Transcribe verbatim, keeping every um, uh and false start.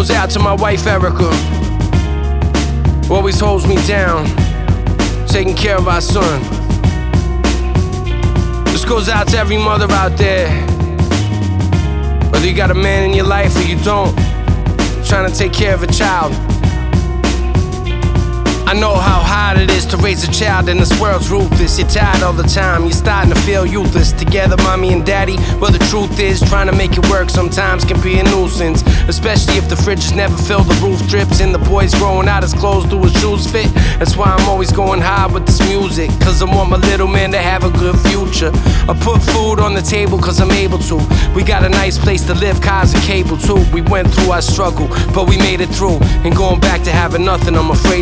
goes out to my wife Erica, who always holds me down, taking care of our son. This goes out to every mother out there, whether you got a man in your life or you don't, trying to take care of a child. I know how hard it is to raise a child in this world's ruthless. You're tired all the time, you're starting to feel useless. Together, mommy and daddy, well the truth is, trying to make it work sometimes can be a nuisance. Especially if the fridge is never filled, the roof drips, and the boy's growing out, his clothes do his shoes fit. That's why I'm always going hard with this music, cause I want my little man to have a good future. I put food on the table cause I'm able to. We got a nice place to live, cars and cable too. We went through our struggle, but we made it through. And going back to having nothing, I'm afraid